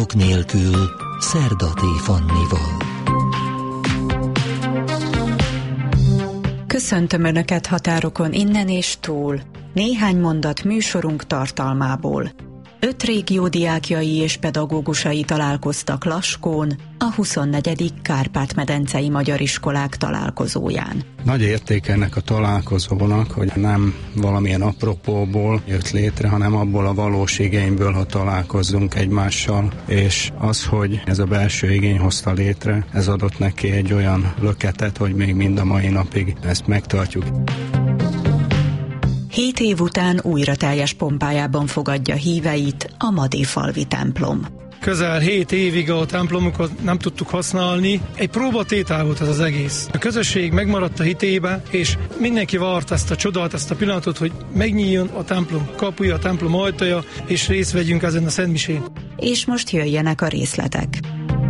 határok nélkül Szerdati Fannival. Köszöntöm Önöket határokon innen és túl. Néhány mondat műsorunk tartalmából. 5 régió diákjai és pedagógusai találkoztak Laskón, a 24. Kárpát-medencei Magyar Iskolák találkozóján. Nagy érték ennek a találkozónak, hogy nem valamilyen apropóból jött létre, hanem abból a valós igényből, ha találkozzunk egymással, és az, hogy ez a belső igény hozta létre, ez adott neki egy olyan löketet, hogy még mind a mai napig ezt megtartjuk. 7 év után újra teljes pompájában fogadja híveit a Madéfalvi templom. Közel 7 évig a templomokat nem tudtuk használni. Egy próbatétel volt ez az egész. A közösség megmaradt a hitébe, és mindenki vart ezt a csodát, ezt a pillanatot, hogy megnyíljon a templom kapuja, a templom ajtaja, és részt vegyünk ezen a szentmisén. És most jöjjenek a részletek.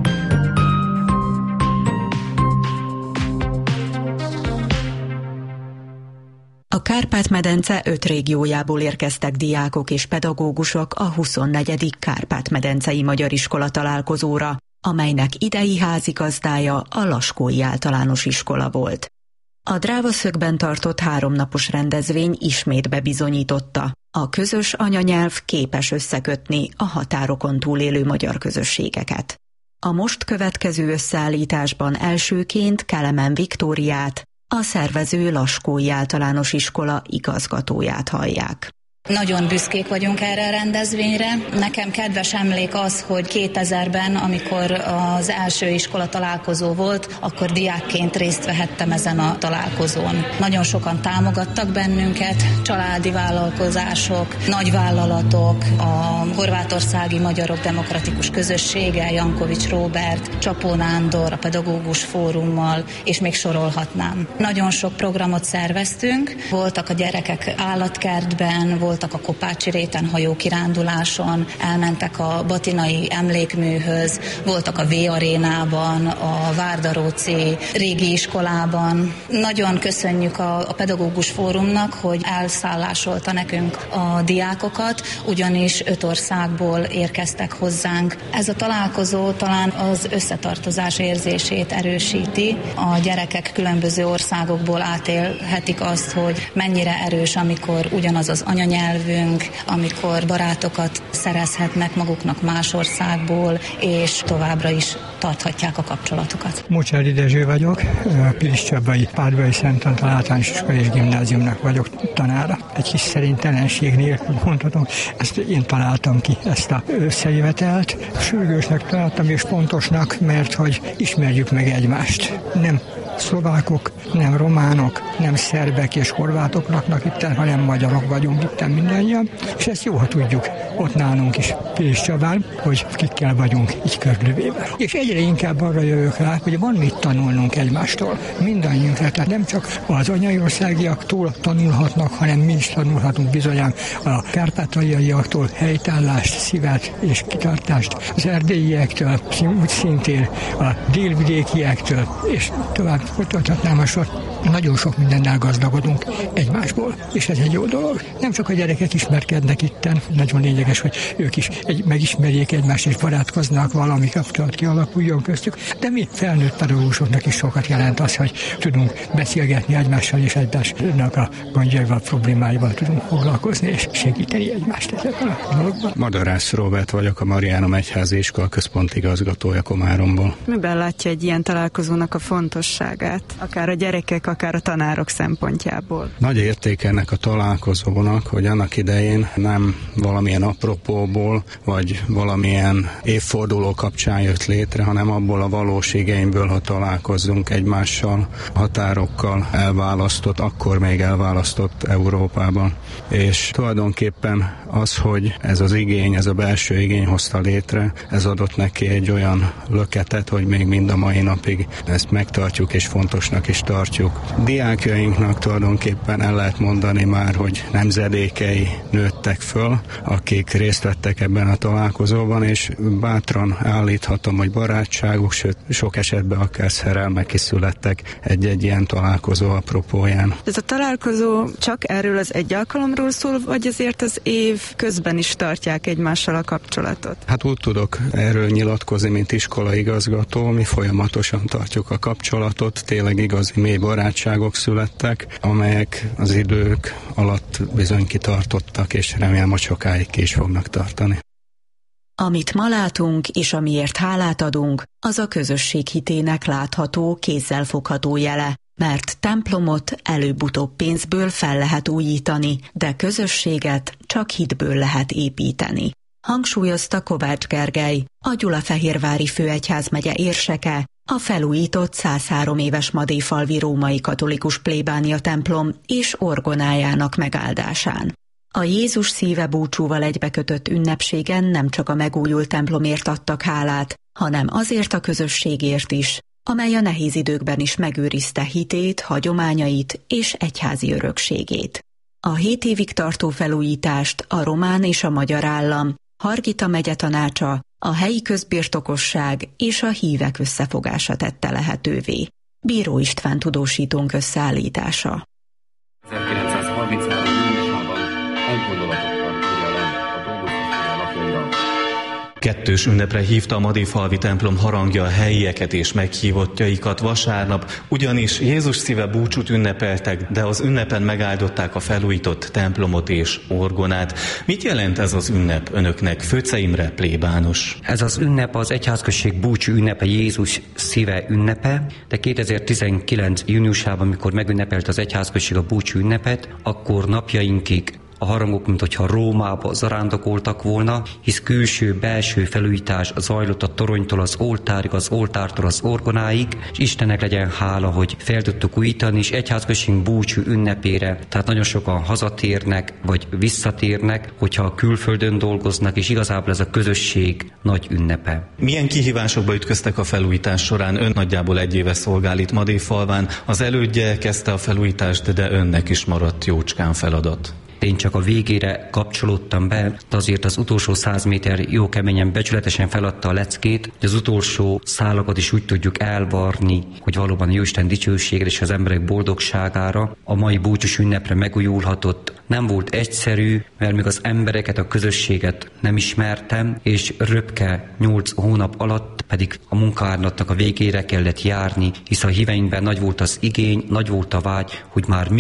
A Kárpát-medence 5 régiójából érkeztek diákok és pedagógusok a 24. Kárpát-medencei Magyar Iskola találkozóra, amelynek idei házigazdája a Laskói Általános Iskola volt. A Drávaszögben tartott 3 napos rendezvény ismét bebizonyította, a közös anyanyelv képes összekötni a határokon túlélő magyar közösségeket. A most következő összeállításban elsőként Kelemen Viktóriát, a szervező Laskói Általános Iskola igazgatóját hallják. Nagyon büszkék vagyunk erre a rendezvényre. Nekem kedves emlék az, hogy 2000-ben, amikor az első iskola találkozó volt, akkor diákként részt vehettem ezen a találkozón. Nagyon sokan támogattak bennünket, családi vállalkozások, nagyvállalatok, a horvátországi magyarok demokratikus közössége, Jankovics Róbert, Csapó Nándor, a pedagógus fórummal, és még sorolhatnám. Nagyon sok programot szerveztünk, voltak a gyerekek állatkertben, voltak a Kopácsi réten hajókiránduláson, elmentek a Batinai emlékműhöz, voltak a V-arénában, a Várdaróci régi iskolában. Nagyon köszönjük a pedagógus fórumnak, hogy elszállásolta nekünk a diákokat, ugyanis 5 országból érkeztek hozzánk. Ez a találkozó talán az összetartozás érzését erősíti. A gyerekek különböző országokból átélhetik azt, hogy mennyire erős, amikor ugyanaz az anyanyelvünk, amikor barátokat szerezhetnek maguknak más országból, és továbbra is tarthatják a kapcsolatokat. Mocsári Dezső vagyok, a Piliscsabai Pádvai Szent Antal Általános Iskola és Gimnáziumnak vagyok tanára. Egy kis szerintelenség nélkül mondhatom, ezt én találtam ki, ezt a összejövetelt. Sürgősnek találtam és pontosnak, mert hogy ismerjük meg egymást. Nem szlovákok, nem románok, nem szerbek és horvátok laknak itten, hanem magyarok vagyunk itten mindannyian, és ezt jó, ha tudjuk ott nálunk is Piliscsabán, hogy kikkel vagyunk így körülvéve. És egyre inkább arra jövök rá, hogy van mit tanulnunk egymástól, mindannyiunkra, tehát nem csak az anyaiországiaktól tanulhatnak, hanem mi is tanulhatunk bizonyán a kárpátaljaiaktól helytállást, szívet és kitartást, az erdélyektől, úgy szintén a délvidékiektől, és tovább folytathatnám a sort. Nagyon sok mindennel gazdagodunk egymásból, és ez egy jó dolog. Nem csak a gyerekek ismerkednek itten, nagyon lényeges, hogy ők is megismerjék egymást, és barátkoznak, valami kapcsolat kialakuljon köztük, de mi felnőtt pedagógusoknak is sokat jelent az, hogy tudunk beszélgetni egymással, és egymásnak a gondjaival, problémáival tudunk foglalkozni, és segíteni egymást ezekben a dolgokban. Madarász Róbert vagyok, a Mariánum Egyházi Iskola központi igazgatója Komáromból. Miben látja egy ilyen találkozónak a fontosságát, akár a gyerekek, akár a tanárok szempontjából? Nagy érték ennek a találkozónak, hogy annak idején nem valamilyen apropóból, vagy valamilyen évforduló kapcsán jött létre, hanem abból a valós igényből, ha találkozzunk egymással, határokkal elválasztott, akkor még elválasztott Európában. És tulajdonképpen az, hogy ez az igény, ez a belső igény hozta létre, ez adott neki egy olyan löketet, hogy még mind a mai napig ezt megtartjuk és fontosnak is tartjuk. Diákjainknak tulajdonképpen el lehet mondani már, hogy nemzedékei nőttek föl, akik részt vettek ebben a találkozóban, és bátran állíthatom, hogy barátságuk, sőt sok esetben akár szerelmek is születtek egy-egy ilyen találkozó apropóján. Ez a találkozó csak erről az egy alkalomról szól, vagy azért az év közben is tartják egymással a kapcsolatot? Hát úgy tudok erről nyilatkozni, mint iskolaigazgató. Mi folyamatosan tartjuk a kapcsolatot, tényleg igazi mély barátságok születtek, amelyek az idők alatt bizony kitartottak, és remélem, hogy sokáig ki is fognak tartani. Amit ma látunk, és amiért hálát adunk, az a közösség hitének látható, kézzelfogható jele, mert templomot előbb-utóbb pénzből fel lehet újítani, de közösséget csak hitből lehet építeni. Hangsúlyozta Kovács Gergely, a Gyulafehérvári főegyházmegye érseke, a felújított 103 éves madéfalvi római katolikus plébánia templom és orgonájának megáldásán. A Jézus szíve búcsúval egybekötött ünnepségen nem csak a megújult templomért adtak hálát, hanem azért a közösségért is, amely a nehéz időkben is megőrizte hitét, hagyományait és egyházi örökségét. A 7 évig tartó felújítást a román és a magyar állam, Hargita megye tanácsa, a helyi közbirtokosság és a hívek összefogása tette lehetővé. Bíró István tudósítónk összeállítása. 1933. júniusában egy gondolatokkal írja le a dolgozói lapjaira. Kettős ünnepre hívta a madéfalvi templom harangja a helyieket és meghívottjaikat vasárnap, ugyanis Jézus szíve búcsút ünnepeltek, de az ünnepen megáldották a felújított templomot és orgonát. Mit jelent ez az ünnep önöknek? Főce Imre, plébános. Ez az ünnep az egyházközség búcsú ünnepe, Jézus szíve ünnepe, de 2019. júniusában, amikor megünnepelt az egyházközség a búcsú ünnepet, akkor napjainkig a harangok, mint hogyha Rómába zarándokoltak volna, hisz külső-belső felújítás zajlott a toronytól az oltárig, az oltártól az orgonáig, és Istennek legyen hála, hogy fel tudtuk újítani, és egyházközségünk búcsú ünnepére, tehát nagyon sokan hazatérnek, vagy visszatérnek, hogyha külföldön dolgoznak, és igazából ez a közösség nagy ünnepe. Milyen kihívásokba ütköztek a felújítás során? Ön nagyjából 1 éve szolgál itt Madéfalván, az elődje kezdte a felújítást, de önnek is maradt jócskán feladat. Én csak a végére kapcsolódtam be, de azért az utolsó 100 méter jó keményen, becsületesen feladta a leckét, hogy az utolsó szálakat is úgy tudjuk elvarni, hogy valóban a Jóisten dicsőségre és az emberek boldogságára a mai búcsús ünnepre megújulhatott. Nem volt egyszerű, mert még az embereket, a közösséget nem ismertem, és röpke 8 hónap alatt pedig a munkálatnak a végére kellett járni, hisz a híveinkben nagy volt az igény, nagy volt a vágy, hogy már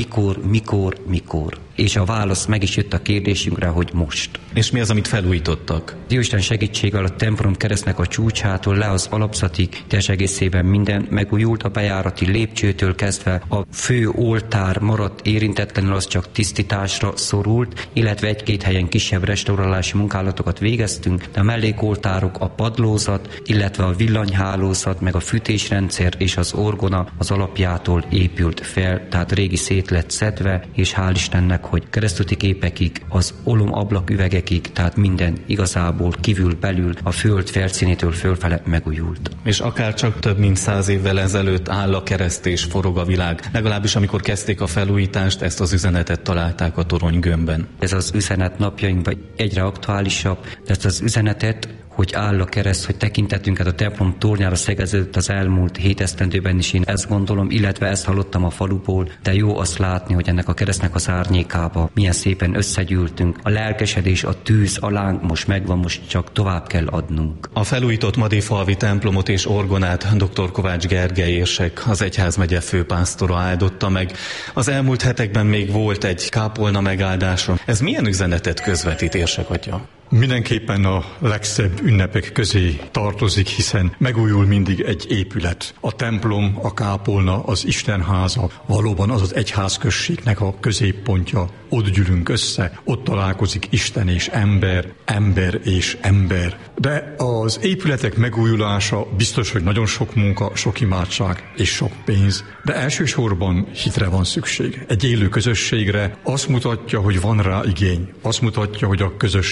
mikor. És a válasz meg is jött a kérdésünkre, hogy most. És mi az, amit felújítottak? Jóisten segítségével a templom keresztnek a csúcsától le az alapzatig, teljes egészében minden megújult, a bejárati lépcsőtől kezdve a fő oltár maradt érintetlenül, az csak tisztításra szorult, illetve 1-2 helyen kisebb restaurálási munkálatokat végeztünk, de a mellékoltárok, a padlózat, illetve a villanyhálózat, meg a fűtésrendszer és az orgona az alapjától épült fel, tehát régi szét lett szedve, és hál' Istennek, hogy keresztúti képekig, az olomablaküvegekig, tehát minden igazából kívül-belül a föld felszínétől fölfele megújult. És akár csak több mint 100 évvel ezelőtt áll a kereszt és forog a világ. Legalábbis amikor kezdték a felújítást, ezt az üzenetet találták a toronygömbben. Ez az üzenet napjainkban egyre aktuálisabb, de ezt az üzenetet, hogy áll a kereszt, hogy tekintetünket a templom tornyára szegeződött az elmúlt 7 esztendőben is, én ezt gondolom, illetve ezt hallottam a faluból, de jó azt látni, hogy ennek a keresztnek az árnyékába milyen szépen összegyűltünk. A lelkesedés, a tűz, a láng most megvan, most csak tovább kell adnunk. A felújított madéfalvi templomot és orgonát dr. Kovács Gergely érsek, az egyházmegye főpásztora áldotta meg. Az elmúlt hetekben még volt egy kápolna megáldása. Ez milyen üzenetet közvetít, érsek atya? Mindenképpen a legszebb ünnepek közé tartozik, hiszen megújul mindig egy épület. A templom, a kápolna, az Istenháza valóban az az egyházközségnek a középpontja. Ott gyűlünk össze, ott találkozik Isten és ember, ember és ember. De az épületek megújulása biztos, hogy nagyon sok munka, sok imádság és sok pénz, de elsősorban hitre van szükség. Egy élő közösségre azt mutatja, hogy van rá igény, azt mutatja, hogy a közösségnek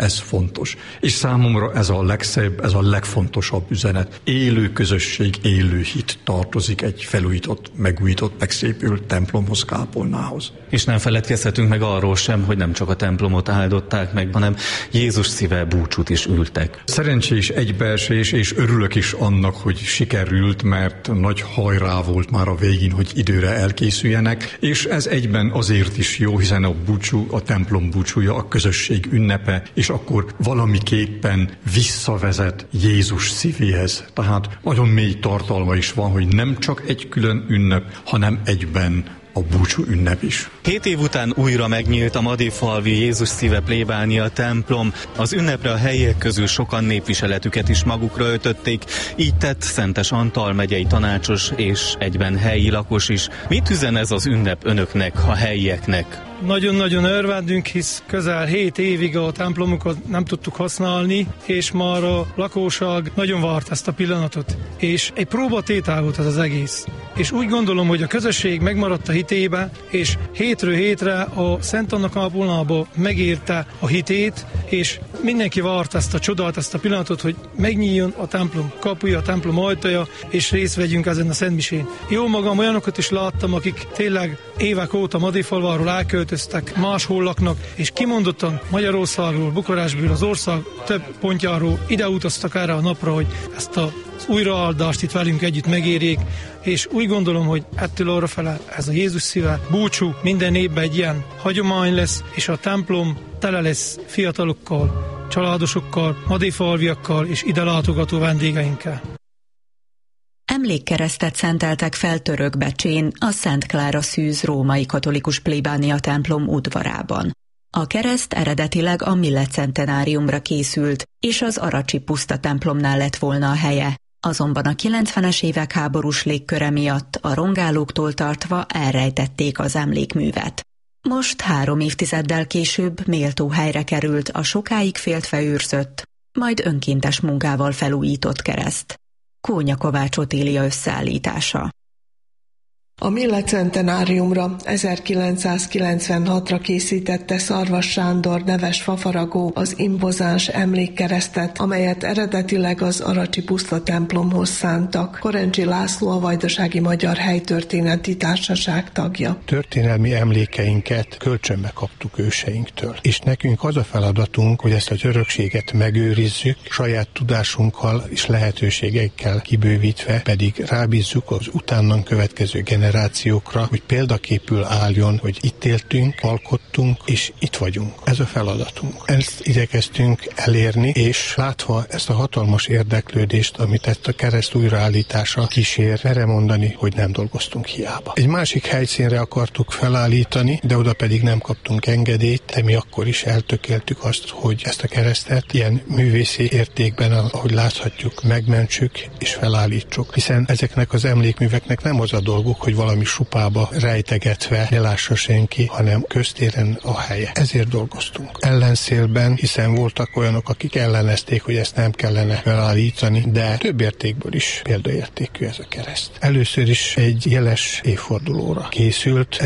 ez fontos. És számomra ez a legszebb, ez a legfontosabb üzenet. Élő közösség, élő hit tartozik egy felújított, megújított, megszépült templomhoz, kápolnához. És nem feledkezhetünk meg arról sem, hogy nem csak a templomot áldották meg, hanem Jézus szíve búcsút is ültek. Szerencsés egybeesés, és örülök is annak, hogy sikerült, mert nagy hajrá volt már a végén, hogy időre elkészüljenek, és ez egyben azért is jó, hiszen a búcsú, a templom búcsúja, a közösség ünnepe, és akkor valamiképpen visszavezet Jézus szívéhez. Tehát nagyon mély tartalma is van, hogy nem csak egy külön ünnep, hanem egyben a búcsú ünnep is. 7 év után újra megnyílt a Madéfalvi Jézus szíve plébánia templom. Az ünnepre a helyiek közül sokan népviseletüket is magukra ötötték, így tett Szentes Antal megyei tanácsos és egyben helyi lakos is. Mit üzen ez az ünnep önöknek, a helyieknek? Nagyon-nagyon örvendünk, hisz közel 7 évig a templomokat nem tudtuk használni, és már a lakóság nagyon várt ezt a pillanatot. És egy próbatétel volt ez az egész. És úgy gondolom, hogy a közösség megmaradt a hitébe, és hétről hétre a Szent Anna kápolnába megérte a hitét, és mindenki várt ezt a csodát, ezt a pillanatot, hogy megnyíljon a templom kapuja, a templom ajtaja, és részt vegyünk ezen a szentmisén. Jó magam olyanokat is láttam, akik tényleg évek óta Madéfalváról elköltöztek, máshol laknak, és kimondottan Magyarországról, Bukarestből, az ország több pontjáról ide utaztak erre a napra, hogy ezt az újraáldást itt velünk együtt megérjék, és úgy gondolom, hogy ettől arrafele ez a Jézus szíve búcsú minden évben egy ilyen hagyomány lesz, és a templom tele lesz fiatalokkal, családosokkal, madéfalviakkal és ide látogató vendégeinkkel. Emlékkeresztet szenteltek fel Törökbecsén, a Szent Klára Szűz római katolikus plébánia templom udvarában. A kereszt eredetileg a milletcentenáriumra készült, és az aracsi puszta templomnál lett volna a helye. Azonban a 90-es évek háborús légköre miatt a rongálóktól tartva elrejtették az emlékművet. Most 3 évtizeddel később méltó helyre került a sokáig féltve majd önkéntes munkával felújított kereszt. Kónya Kovács Otília összeállítása. A milletcentenáriumra 1996-ra készítette Szarvas Sándor neves fafaragó az impozáns emlékkeresztet, amelyet eredetileg az aracsi puszta templomhoz szántak. Korencsi László a Vajdasági Magyar Helytörténeti Társaság tagja. Történelmi emlékeinket kölcsönbe kaptuk őseinktől, és nekünk az a feladatunk, hogy ezt az örökséget megőrizzük, saját tudásunkkal és lehetőségekkel kibővítve pedig rábízzuk az utánnan következő generációkra, hogy példaképül álljon, hogy itt éltünk, alkottunk, és itt vagyunk. Ez a feladatunk. Ezt igyekeztünk elérni, és látva ezt a hatalmas érdeklődést, amit ezt a kereszt újraállítása kísér, merre mondani, hogy nem dolgoztunk hiába. Egy másik helyszínre akartuk felállítani, de oda pedig nem kaptunk engedélyt, de mi akkor is eltökéltük azt, hogy ezt a keresztet ilyen művészi értékben, ahogy láthatjuk, megmentsük és felállítsuk. Hiszen ezeknek az emlékműveknek nem az a dolguk, hogy valami supába rejtegetve ne lássa senki, hanem köztéren a helye. Ezért dolgoztunk. Ellenszélben, hiszen voltak olyanok, akik ellenezték, hogy ezt nem kellene felállítani, de több értékből is példaértékű ez a kereszt. Először is egy jeles évfordulóra készült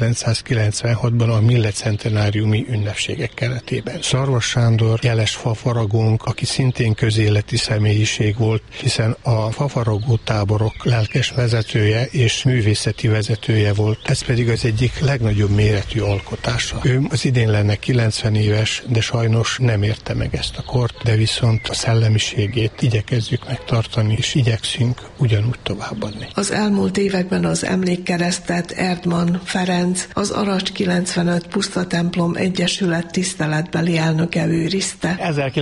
1996-ban a milletcentenáriumi ünnepségek keretében. Szarvas Sándor jeles fafaragónk, aki szintén közéleti személyiség volt, hiszen a fafaragó táborok lelkes vezetője és művészeti vezetője volt, ez pedig az egyik legnagyobb méretű alkotása. Ő az idén lenne 90 éves, de sajnos nem érte meg ezt a kort, de viszont a szellemiségét igyekezzük megtartani, és igyekszünk ugyanúgy továbbadni. Az elmúlt években az emlékkeresztet Erdmann Ferenc, az Aracs 95 Puszta Templom Egyesület tiszteletbeli elnöke őrizte.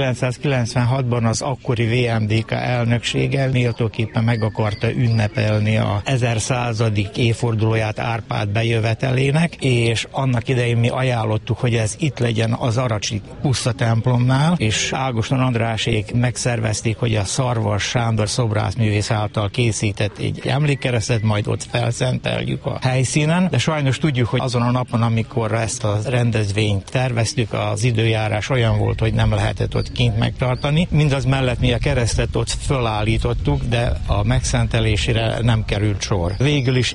1996-ban az akkori VMDK elnöksége méltóképpen meg akarta ünnepelni a 1100. évfordulóját Árpád bejövetelének, és annak idején mi ajánlottuk, hogy ez itt legyen az aracsi puszta templomnál, és Ágoston Andrásék megszervezték, hogy a Szarvas Sándor szobrászművész által készített egy emlékkeresztet, majd ott felszenteljük a helyszínen, de sajnos tudjuk, hogy azon a napon, amikor ezt a rendezvényt terveztük, az időjárás olyan volt, hogy nem lehetett ott kint megtartani. Mindaz mellett mi a keresztet ott fölállítottuk, de a megszentelésére nem került sor. Végül is itt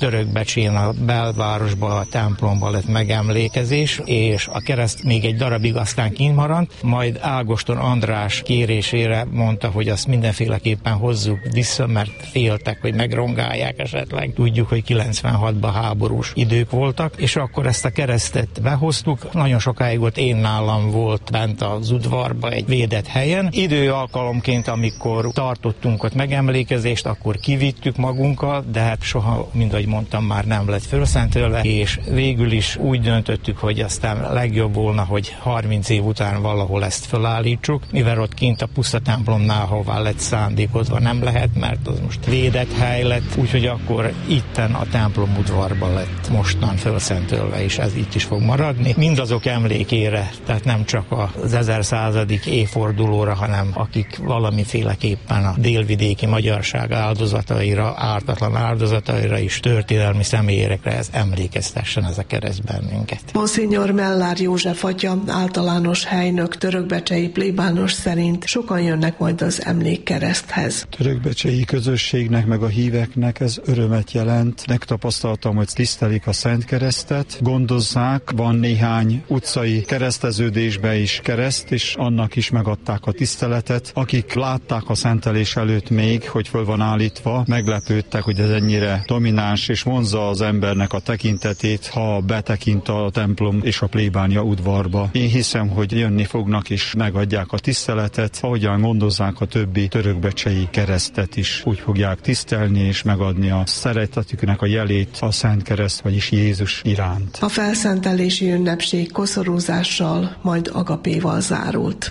Törökbecsén a belvárosban, a templomban lett megemlékezés, és a kereszt még egy darabig aztán kint maradt, majd Ágoston András kérésére mondta, hogy azt mindenféleképpen hozzuk vissza, mert féltek, hogy megrongálják esetleg. Tudjuk, hogy 96-ban háborús idők voltak, és akkor ezt a keresztet behoztuk. Nagyon sokáig ott én nálam volt bent az udvarba egy védett helyen. Idő alkalomként, amikor tartottunk ott megemlékezést, akkor kivittük magunkkal, de hát soha, mint ahogy mondtam, már nem lett fölszentelve, és végül is úgy döntöttük, hogy aztán legjobb volna, hogy 30 év után valahol ezt felállítsuk, mivel ott kint a puszta templomnál, hová lett szándékozva, nem lehet, mert az most védett hely lett, úgyhogy akkor itten a templom udvarban lett mostan fölszentölve, és ez itt is fog maradni. Mindazok emlékére, tehát nem csak az 1100. évfordulóra, hanem akik valamiféleképpen a délvidéki magyarság áldozataira, ártatlan áldozataira is, történelmi személyekre ez emlékeztessen ez a kereszt bennünket. Monsignor Mellár József atya, általános helynök, törökbecsei plébános szerint sokan jönnek majd az emlékkereszthez. Törökbecsei közösségnek meg a híveknek ez örömet jelent. Megtapasztaltam, hogy tisztelik a Szent Keresztet, gondozzák, van néhány utcai kereszteződésbe is kereszt, és annak is megadták a tiszteletet. Akik látták a szentelés előtt még, hogy föl van állítva, meglepődtek, hogy ez ennyire domináns és vonzza az embernek a tekintetét, ha betekint a templom és a plébánia udvarba. Én hiszem, hogy jönni fognak és megadják a tiszteletet, ahogyan gondozzák a többi törökbecsei keresztet is. Úgy fogják tisztelni és megadni a szeretetüknek a jelét a Szent Kereszt, vagyis Jézus iránt. A felszentelési ünnepség koszorúzással, majd agapéval zárult.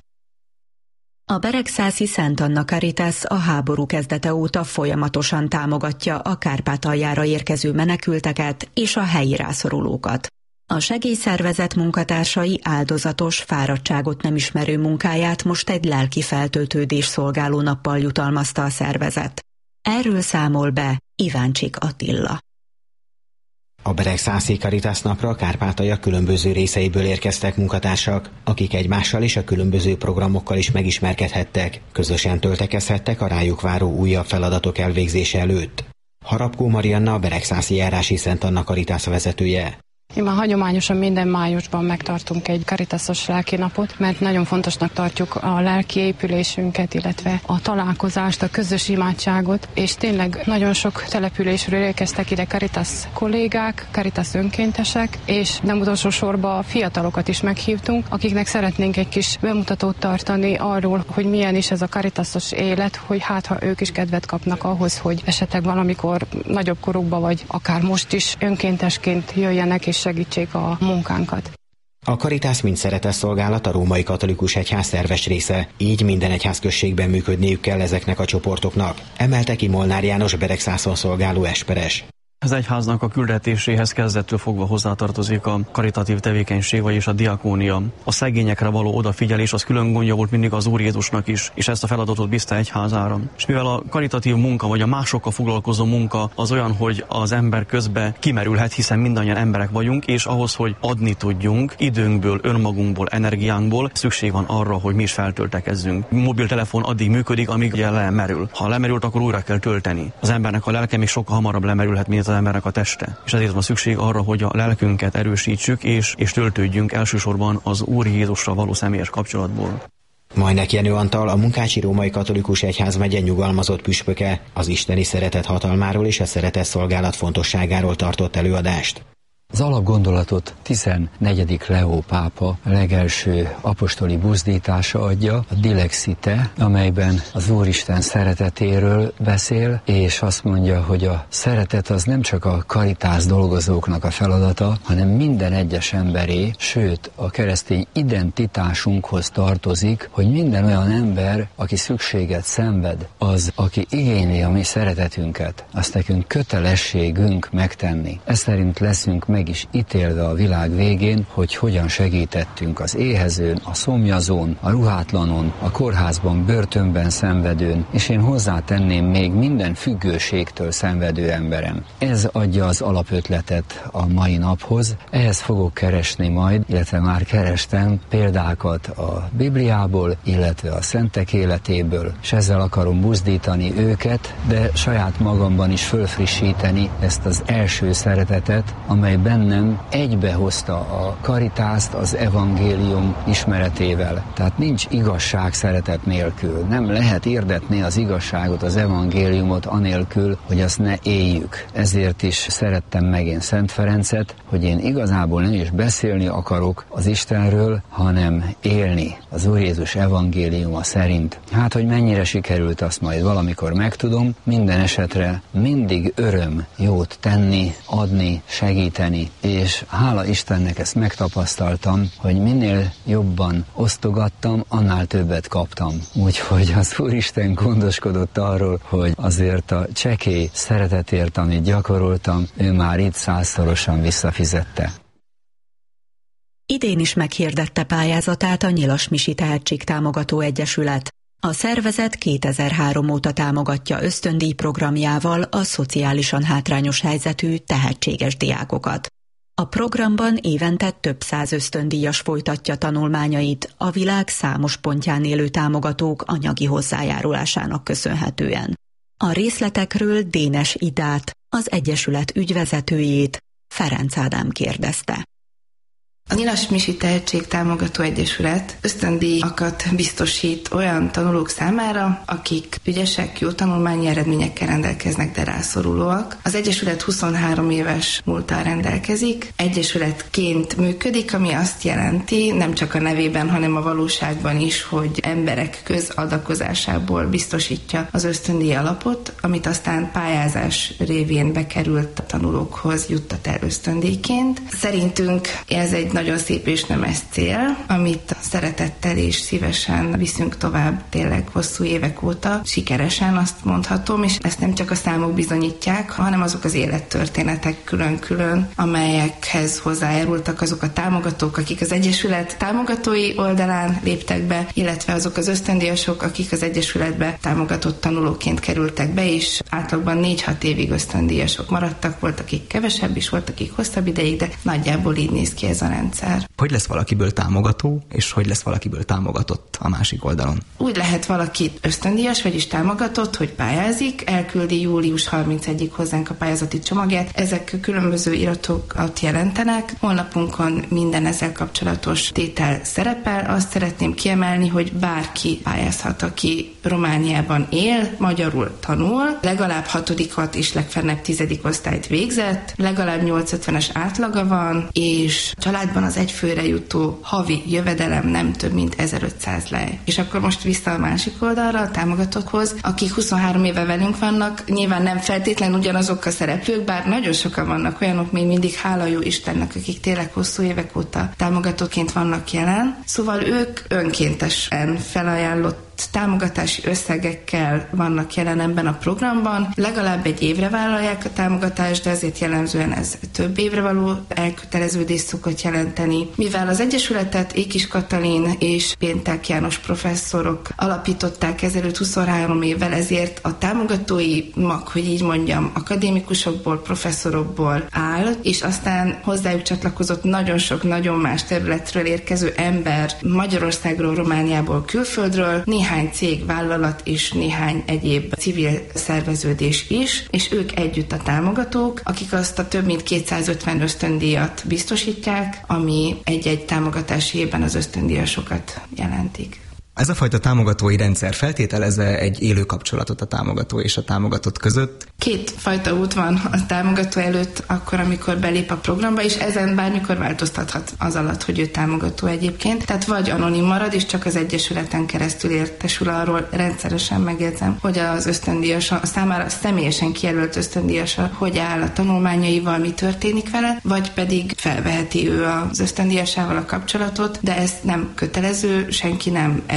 A beregszászi Szent Anna Caritas a háború kezdete óta folyamatosan támogatja a Kárpátaljára érkező menekülteket és a helyi rászorulókat. A segélyszervezet munkatársai áldozatos, fáradtságot nem ismerő munkáját most egy lelki feltöltődés szolgáló nappal jutalmazta a szervezet. Erről számol be Iváncsik Attila. A beregszászi Caritas napra a Kárpátalja különböző részeiből érkeztek munkatársak, akik egymással és a különböző programokkal is megismerkedhettek, közösen töltekezhettek a rájuk váró újabb feladatok elvégzése előtt. Harapkó Marianna, a beregszászi járási Szent Anna Caritas vezetője. Mi már hagyományosan minden májusban megtartunk egy Caritasos lelkinapot, mert nagyon fontosnak tartjuk a lelki épülésünket, illetve a találkozást, a közös imádságot, és tényleg nagyon sok településről érkeztek ide Caritas kollégák, Caritas önkéntesek, és nem utolsó sorban a fiatalokat is meghívtunk, akiknek szeretnénk egy kis bemutatót tartani arról, hogy milyen is ez a Caritasos élet, hogy hát ha ők is kedvet kapnak ahhoz, hogy esetleg valamikor nagyobb korukban, vagy akár most is önkéntesként jöjjenek és segítsék a munkánkat. A Caritas mint szeretetszolgálat a római katolikus egyház szerves része, így minden egyházközségben működniük kell ezeknek a csoportoknak, emelte ki Molnár János Beregszászon szolgáló esperes. Az egyháznak a küldetéséhez kezdettől fogva hozzátartozik a karitatív tevékenység, vagyis a diakónia. A szegényekre való odafigyelés az külön gondja volt mindig az Úr Jézusnak is, és ezt a feladatot bízta egyházára. És mivel a karitatív munka, vagy a másokkal foglalkozó munka az olyan, hogy az ember közbe kimerülhet, hiszen mindannyian emberek vagyunk, és ahhoz, hogy adni tudjunk időnkből, önmagunkból, energiánkból, szükség van arra, hogy mi is feltöltekezzünk. Mobiltelefon addig működik, amíg ugye lemerül. Ha lemerült, akkor újra kell tölteni. Az embernek a lelke még sokkal hamarabb lemerülhet, mint az embernek a teste. És ezért van szükség arra, hogy a lelkünket erősítsük, és töltődjünk elsősorban az Úr Jézusra való személyes kapcsolatból. Majnek Jenő Antal, a Munkácsi Római Katolikus Egyház megye nyugalmazott püspöke az isteni szeretet hatalmáról és a szeretet szolgálat fontosságáról tartott előadást. Az alapgondolatot 14. Leó pápa legelső apostoli buzdítása adja, a Dilexite, amelyben az Úristen szeretetéről beszél, és azt mondja, hogy a szeretet az nem csak a Caritas dolgozóknak a feladata, hanem minden egyes emberé, sőt a keresztény identitásunkhoz tartozik, hogy minden olyan ember, aki szükséget szenved, az, aki igényli a mi szeretetünket, azt nekünk kötelességünk megtenni. Ez szerint leszünk meg meg is ítélve a világ végén, hogy hogyan segítettünk az éhezőn, a szomjazón, a ruhátlanon, a kórházban, börtönben szenvedőn, és én hozzátenném még minden függőségtől szenvedő emberen. Ez adja az alapötletet a mai naphoz. Ehhez fogok keresni majd, illetve már kerestem példákat a Bibliából, illetve a szentek életéből, és ezzel akarom buzdítani őket, de saját magamban is fölfrissíteni ezt az első szeretetet, amely bennem egybehozta a karitászt az evangélium ismeretével. Tehát nincs igazság szeretet nélkül. Nem lehet hirdetni az igazságot, az evangéliumot anélkül, hogy azt ne éljük. Ezért is szerettem meg én Szent Ferencet, hogy én igazából nem is beszélni akarok az Istenről, hanem élni az Úr Jézus evangéliuma szerint. Hát, hogy mennyire sikerült, azt majd valamikor megtudom. Minden esetre mindig öröm jót tenni, adni, segíteni, és hála Istennek ezt megtapasztaltam, hogy minél jobban osztogattam, annál többet kaptam. Úgyhogy az Úristen gondoskodott arról, hogy azért a csekély szeretetért, amit gyakoroltam, ő már itt 100-szorosan visszafizette. Idén is meghirdette pályázatát a Nyilas Misi Tehetségtámogató Egyesület. A szervezet 2003 óta támogatja ösztöndíj programjával a szociálisan hátrányos helyzetű, tehetséges diákokat. A programban évente több száz ösztöndíjas folytatja tanulmányait a világ számos pontján élő támogatók anyagi hozzájárulásának köszönhetően. A részletekről Dénes Idát, az Egyesület ügyvezetőjét, Ferenc Ádám kérdezte. A Nyilas Misi Tehetségtámogató Egyesület ösztöndíjakat biztosít olyan tanulók számára, akik ügyesek, jó tanulmányi eredményekkel rendelkeznek, de rászorulóak. Az Egyesület 23 éves múlttal rendelkezik, egyesületként működik, ami azt jelenti, nem csak a nevében, hanem a valóságban is, hogy emberek közadakozásából biztosítja az ösztöndíj alapot, amit aztán pályázás révén bekerült a tanulókhoz juttat el ösztöndíjként. Szerintünk ez egy nagyon szép és nemes cél, amit szeretettel és szívesen viszünk tovább tényleg hosszú évek óta. Sikeresen azt mondhatom, és ezt nem csak a számok bizonyítják, hanem azok az élettörténetek külön-külön, amelyekhez hozzájárultak azok a támogatók, akik az Egyesület támogatói oldalán léptek be, illetve azok az ösztöndíjasok, akik az Egyesületbe támogatott tanulóként kerültek be, és átlagban 4-6 évig ösztöndíjasok maradtak, volt, akik kevesebb is, volt, akik hosszabb ideig, de nagyjából így néz ki ez a rendszer. Hogy lesz valakiből támogató, és hogy lesz valakiből támogatott a másik oldalon? Úgy lehet valaki ösztöndíjas, vagyis támogatott, hogy pályázik, elküldi július 31-ig hozzánk a pályázati csomagját. Ezek különböző iratokat jelentenek. Honlapunkon minden ezzel kapcsolatos tétel szerepel. Azt szeretném kiemelni, hogy bárki pályázhat, aki Romániában él, magyarul tanul, legalább 6. és legfeljebb 10. osztályt végzett, legalább 850-es átlaga van, és családban az egyfőre jutó havi jövedelem nem több, mint 1500 lej. És akkor most vissza a másik oldalra, a támogatókhoz, akik 23 éve velünk vannak, nyilván nem feltétlenül ugyanazok a szereplők, bár nagyon sokan vannak olyanok, még mindig hála jó Istennek, akik tényleg hosszú évek óta támogatóként vannak jelen. Szóval ők önkéntesen felajánlott támogatási összegekkel vannak jelen ebben a programban. Legalább egy évre vállalják a támogatást, de ezért jellemzően ez több évre való elköteleződést szokott jelenteni. Mivel az Egyesületet Ékis Katalin és Péntek János professzorok alapították ezelőtt 23 évvel, ezért a támogatói mag, hogy így mondjam, akadémikusokból, professzorokból áll, és aztán hozzájuk csatlakozott nagyon sok, nagyon más területről érkező ember Magyarországról, Romániából, külföldről, néhány cég, vállalat és néhány egyéb civil szerveződés is, és ők együtt a támogatók, akik azt a több mint 250 ösztöndíjat biztosítják, ami egy-egy támogatási évben az ösztöndíjasokat jelentik. Ez a fajta támogatói rendszer feltételez-e egy élő kapcsolatot a támogató és a támogatott között? Két fajta út van a támogató előtt, akkor, amikor belép a programba, és ezen bármikor változtathat az alatt, hogy ő támogató egyébként. Tehát vagy anonim marad, és csak az Egyesületen keresztül értesül arról, rendszeresen megjegyzem, hogy az ösztöndíjas, a számára személyesen kijelölt ösztöndíjasa hogy áll a tanulmányaival, mi történik vele, vagy pedig felveheti ő az ösztöndíjasával a kapcsolatot, de ez nem kötelező, senki nem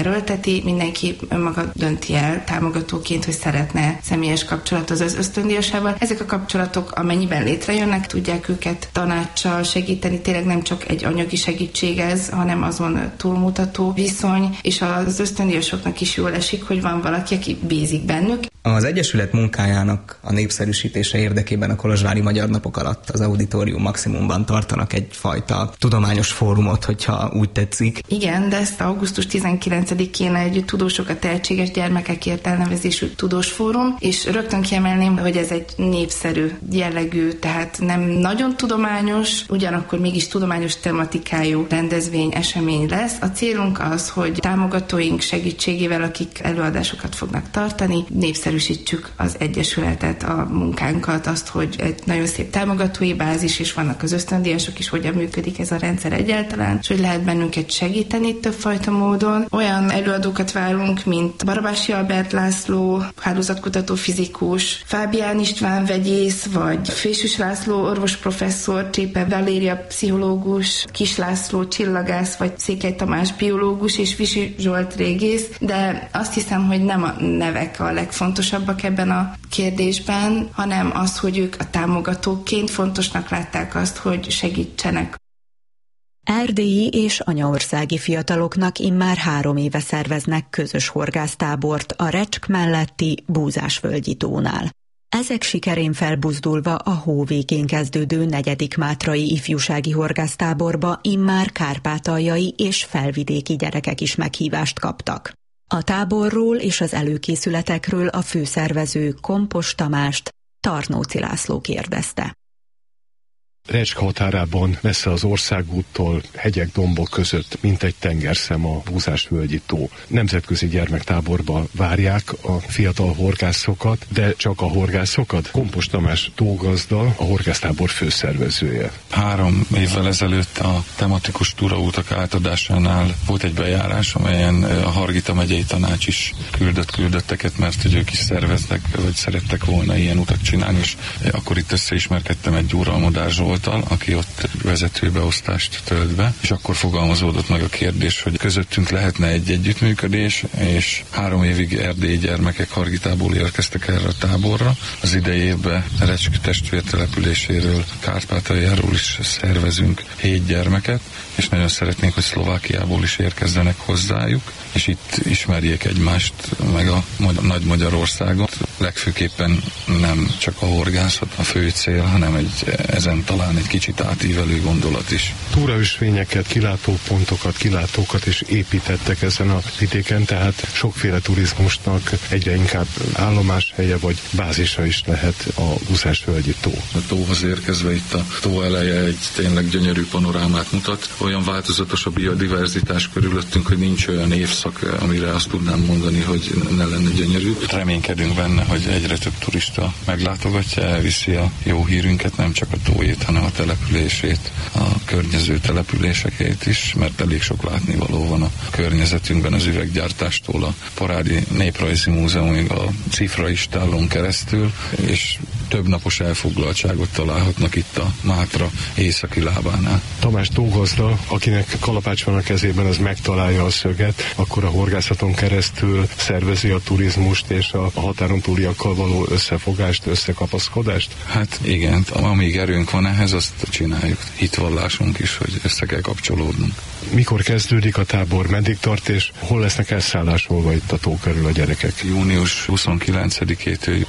erőlteti, mindenki önmaga dönti el támogatóként, hogy szeretne személyes kapcsolatot az ösztöndíjasával. Ezek a kapcsolatok, amennyiben létrejönnek, tudják őket tanácssal segíteni, tényleg nem csak egy anyagi segítség ez, hanem azon túlmutató viszony, és az ösztöndíjasoknak is jól esik, hogy van valaki, aki bízik bennük. Az Egyesület munkájának a népszerűsítése érdekében a Kolozsvári Magyar Napok alatt az Auditorium Maximumban tartanak egyfajta tudományos fórumot, hogyha úgy tetszik. Igen, de ezt augusztus 19-én egy tudósok a tehetséges gyermekekért elnevezésű tudós fórum, és rögtön kiemelném, hogy ez egy népszerű jellegű, tehát nem nagyon tudományos, ugyanakkor mégis tudományos tematikájú rendezvény, esemény lesz. A célunk az, hogy támogatóink segítségével, akik előadásokat fognak tartani, népszerűsítsük az Egyesületet, a munkánkat, azt, hogy egy nagyon szép támogatói bázis is vannak, az ösztöndíjasok is, hogyan működik ez a rendszer egyáltalán, és hogy lehet bennünket segíteni többfajta módon. Olyan előadókat várunk, mint Barabási Albert László, hálózatkutató fizikus, Fábián István vegyész, vagy Fésűs László orvosprofesszor, Csépe Valéria pszichológus, Kis László csillagász, vagy Székely Tamás biológus, és Visi Zsolt régész, de azt hiszem, hogy nem a nevek a legfontosabbak ebben a kérdésben, hanem az, hogy ők a támogatóként fontosnak látták azt, hogy segítsenek. Erdélyi és anyaországi fiataloknak immár 3 éve szerveznek közös horgásztábort a Recsk melletti Búzásvölgyi tónál. Ezek sikerén felbuzdulva a hó végén kezdődő 4. Mátrai ifjúsági horgásztáborba immár kárpátaljai és felvidéki gyerekek is meghívást kaptak. A táborról és az előkészületekről a főszervező Kompos Tamást Tarnóci László kérdezte. Recsk határában, messze az országúttól, hegyek, dombok között, mint egy tengerszem a Búzásvölgyi tó. Nemzetközi gyermektáborba várják a fiatal horgászokat, de csak a horgászokat. Kompos Tamás tógazda, a horgásztábor főszervezője. 3 évvel ezelőtt a tematikus túraútak átadásánál volt egy bejárás, amelyen a Hargita megyei tanács is küldötteket, mert hogy ők is szerveztek, vagy szerettek volna ilyen utat csinálni, és akkor itt összeismerkedtem egy Uralmodár Zsolttal, aki ott vezetőbeosztást tölt be, és akkor fogalmazódott meg a kérdés, hogy közöttünk lehetne egy együttműködés, és 3 évig erdélyi gyermekek Hargitából érkeztek erre a táborra. Az idei évben Recsk testvértelepüléséről, Kárpátaljáról is szervezünk 7 gyermeket, és nagyon szeretnénk, hogy Szlovákiából is érkezzenek hozzájuk, és itt ismerjék egymást, meg a Nagy Magyarországot. Legfőképpen nem csak a horgászat a fő cél, hanem ezen talán egy kicsit átívelő gondolat is. Túraösvényeket, kilátópontokat, kilátókat is építettek ezen a vidéken, tehát sokféle turizmusnak egyre inkább állomáshelye vagy bázisa is lehet a Búzásvölgyi tó. A tóhoz érkezve itt a tó eleje egy tényleg gyönyörű panorámát mutat. Olyan változatos a biodiverzitás körülöttünk, hogy nincs olyan évszak, amire azt tudnám mondani, hogy ne lenne gyönyörű. Reménykedünk benne, hogy egyre több turista meglátogatja, elviszi a jó hírünket, nem csak a tóét, hanem a települését, a környező településeket is, mert elég sok látnivaló van a környezetünkben, az üveggyártástól a Parádi Néprajzi Múzeumig, a Cifra Istállón keresztül, és több napos elfoglaltságot találhatnak itt a Mátra északi lábánál. Tamás tógazda, akinek kalapács van a kezében, az megtalálja a szöget, akkor a horgászaton keresztül szervezi a turizmust és a határon túliakkal való összefogást, összekapaszkodást? Hát igen, amíg erőnk van ehhez, azt csináljuk. Hitvallásunk is, hogy össze kell kapcsolódnunk. Mikor kezdődik a tábor, meddig tart, és hol lesznek elszállásolva itt a tó körül a gyerekek? Június 29-től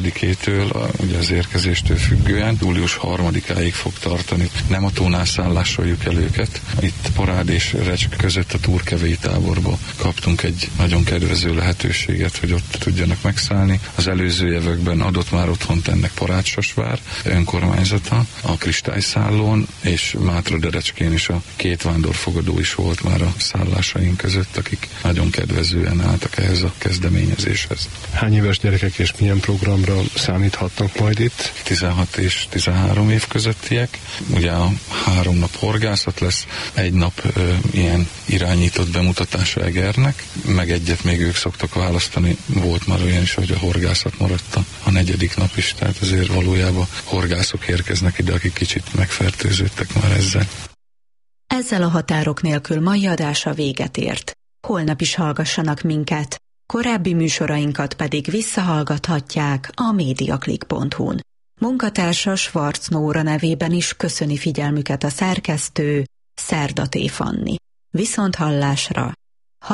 27-től, ugye az érkezéstől függően, július 3-áig fog tartani. Nem a tónál szállásoljuk el őket. Itt Parád és Recsk között a Turkevei táborba kaptunk egy nagyon kedvező lehetőséget, hogy ott tudjanak megszállni. Az előző években adott már otthont ennek Parád-Sasvár önkormányzata, a Kristályszállón, és Mátra-Derecskén is a 2 vándorfogadó is volt már a szállásaink között, akik nagyon kedvezően álltak ehhez a kezdeményezéshez. Hány éves gyerekek és milyen programra számíthatnak majd itt? 16 és 13 év közöttiek. Ugye a 3 nap horgászat lesz, 1 nap ilyen irányított bemutatása egernek, meg egyet még ők szoktak választani. Volt már olyan is, hogy a horgászat maradt a 4. nap is, tehát azért valójában horgászok érkeznek ide, akik kicsit megfertőződtek már ezzel. Ezzel a határok nélkül mai adása véget ért. holnap is hallgassanak minket, korábbi műsorainkat pedig visszahallgathatják a mediaclick.hu-n. Munkatársa Schwarz Nóra nevében is köszöni figyelmüket a szerkesztő, Szerdaté Fanni. Viszonthallásra!